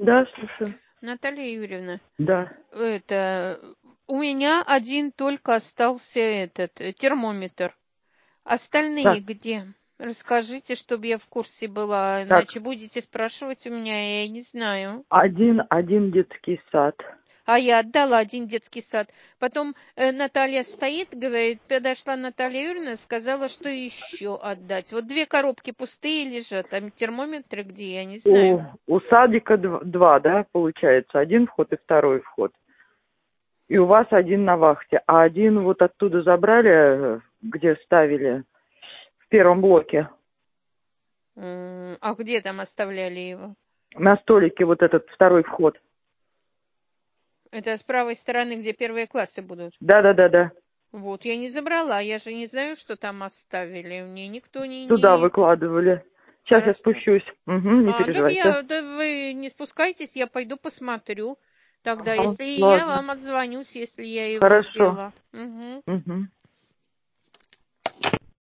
Да, слушаю. Наталья Юрьевна, Да. у меня один только остался термометр. Остальные Так, где? Расскажите, чтобы я в курсе была, так. иначе будете спрашивать у меня, я не знаю. Один детский сад. А я отдала один детский сад. Потом Наталья стоит, говорит, подошла Наталья Юрьевна, сказала, что еще отдать. Вот 2 коробки пустые лежат, там термометры где, я не знаю. У садика два, да, получается? Один вход и второй вход. И у вас один на вахте, а один вот оттуда забрали, где ставили в первом блоке. А где там оставляли его? На столике вот этот второй вход. Это с правой стороны, где первые классы будут. Да. Вот, я не забрала, я же не знаю, что там оставили. Мне никто Туда не это. выкладывали. Сейчас я Хорошо. спущусь. Угу, не Так переживайте. да вы не спускайтесь, я пойду посмотрю. Тогда, Ага, если я ладно. вам отзвонюсь, если я его Хорошо. взяла. Угу. Угу.